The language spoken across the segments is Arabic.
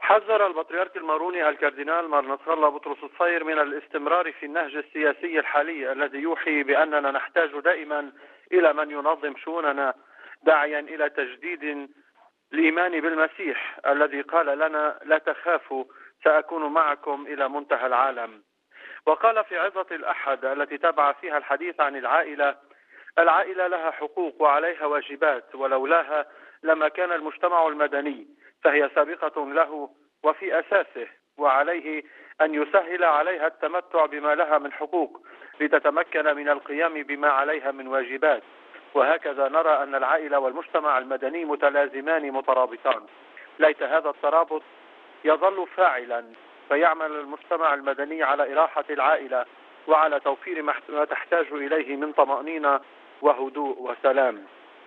حذر البطريرك الماروني الكاردينال مار نصر الله بطرس الصير من الاستمرار في النهج السياسي الحالي الذي يوحي بأننا نحتاج دائما إلى من ينظم شؤوننا، داعيا إلى تجديد الإيمان بالمسيح الذي قال لنا: لا تخافوا، سأكون معكم إلى منتهى العالم. وقال في عظة الأحد التي تبع فيها الحديث عن العائلة لها حقوق وعليها واجبات، ولولاها لما كان المجتمع المدني، فهي سابقة له وفي أساسه، وعليه أن يسهل عليها التمتع بما لها من حقوق لتتمكن من القيام بما عليها من واجبات. وهكذا نرى أن العائلة والمجتمع المدني متلازمان مترابطان. ليت هذا الترابط يظل فاعلا، فيعمل المجتمع المدني على إراحة العائلة وعلى توفير ما تحتاج إليه من طمأنينة وهدوء وسلام.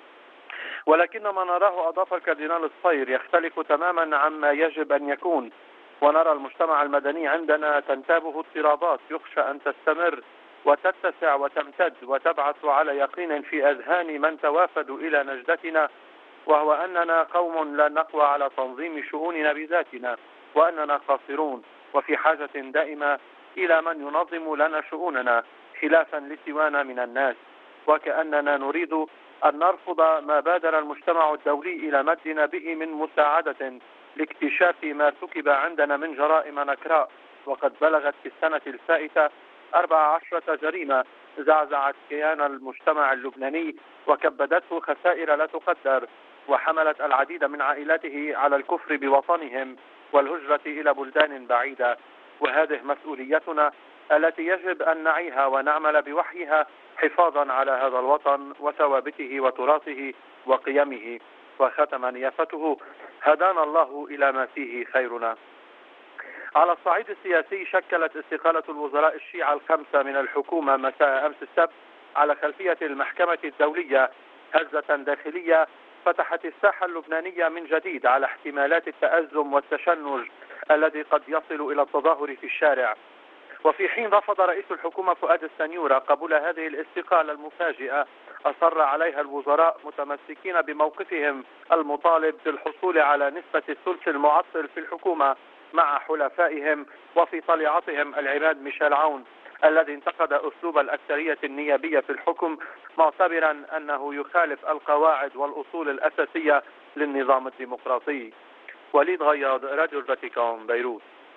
ولكن ما نراه، أضاف الكاردينال الصير، يختلف تماما عما يجب أن يكون. ونرى المجتمع المدني عندنا تنتابه اضطرابات يخشى أن تستمر وتتسع وتمتد وتبعث على يقين في أذهان من توافدوا إلى نجدتنا، وهو أننا قوم لا نقوى على تنظيم شؤوننا بذاتنا، وأننا قاصرون وفي حاجة دائمة إلى من ينظم لنا شؤوننا خلافا لسوانا من الناس، وكأننا نريد أن نرفض ما بادر المجتمع الدولي إلى مدنا به من مساعدة لاكتشاف ما ارتكب عندنا من جرائم نكراء. وقد بلغت في السنة الفائتة 14 جريمة زعزعت كيان المجتمع اللبناني وكبدته خسائر لا تقدر، وحملت العديد من عائلاته على الكفر بوطنهم والهجرة إلى بلدان بعيدة. وهذه مسؤوليتنا التي يجب أن نعيها ونعمل بوحيها حفاظا على هذا الوطن وثوابته وتراثه وقيمه. وختم نيافته: هدانا الله إلى ما فيه خيرنا. على الصعيد السياسي، شكلت استقالة الوزراء الشيعة الخمسة من الحكومة مساء أمس السبت على خلفية المحكمة الدولية هزة داخلية فتحت الساحة اللبنانية من جديد على احتمالات التأزم والتشنج الذي قد يصل إلى التظاهر في الشارع. وفي حين رفض رئيس الحكومة فؤاد السنيورة قبول هذه الاستقالة المفاجئة، أصر عليها الوزراء متمسكين بموقفهم المطالب بالحصول على نسبة الثلث المعطل في الحكومة مع حلفائهم، وفي طليعتهم العماد ميشيل عون الذي انتقد أسلوب الأكثرية النيابية في الحكم، معتبرا أنه يخالف القواعد والأصول الأساسية للنظام الديمقراطي. وليد غياض، راديو الفاتيكان، بيروت.